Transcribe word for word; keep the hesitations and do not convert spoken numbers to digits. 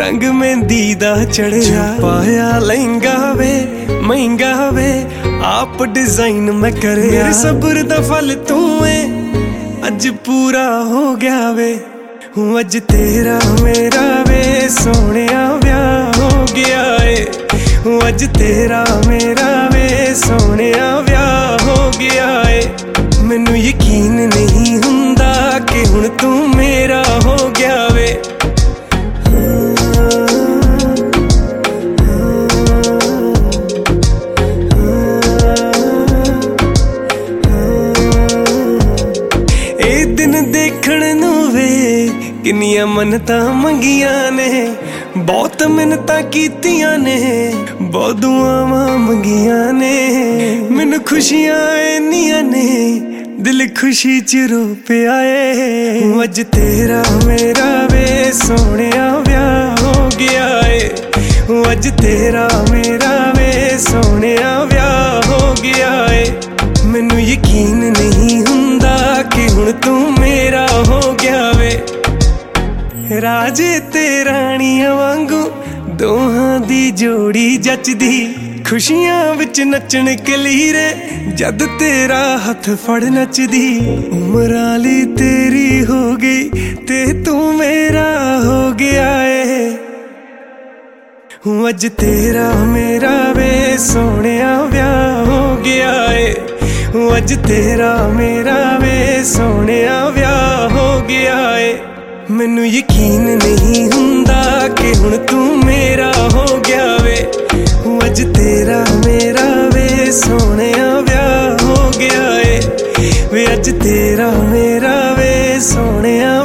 रंग मेहंदी दा चढ़िया पाया लहंगा वे महंगा वे आप डिजाइन मैं करे मेरे सब्र दा फल तू है अज पूरा हो गया वे हूँ अज तेरा मेरा वे सोहणिया ब्याह हो गया है हूँ अज तेरा मेरा वे सोहणिया ब्याह हो गया है मैनू यकीन नहीं हुंदा कि हुण तू मेरा हो गया वे ए दिन देखण नूं वे किन्नियां मन्नतां मंगियां ने बहुत मिन्नतां कीतियां ने बहुत दुआवां मंगियां ने मैनू खुशियां इन्नियां ने दिल खुशी च रो पिया है हूँ अज तेरा मेरा वे सोहणिया ब्याह हो गया है हूँ अज तेरा मेरा वे सोहणिया ब्याह हो गया है मैनू यकीन नहीं हुंदा कि हुण तू मेरा हो गया वे राजे ते राणियां वांगू दोहां दी जोड़ी जचदी खुशियां विच नचण कलीरे जद तेरा हथ फड़ नचदी उमराली तेरी हो गई ते तू मेरा हो गया है हूँ अज तेरा मेरा वे सोहणिया ब्याह हो गया है हूँ अज तेरा मेरा वे सोहणिया ब्याह हो गया है मैनू यकीन नहीं हुंदा कि हुण तू मेरा हो गया वे हूँ अज तेरा मेरा वे सोहणिया ब्याह हो गया है वे अज तेरा मेरा वे सोहणिया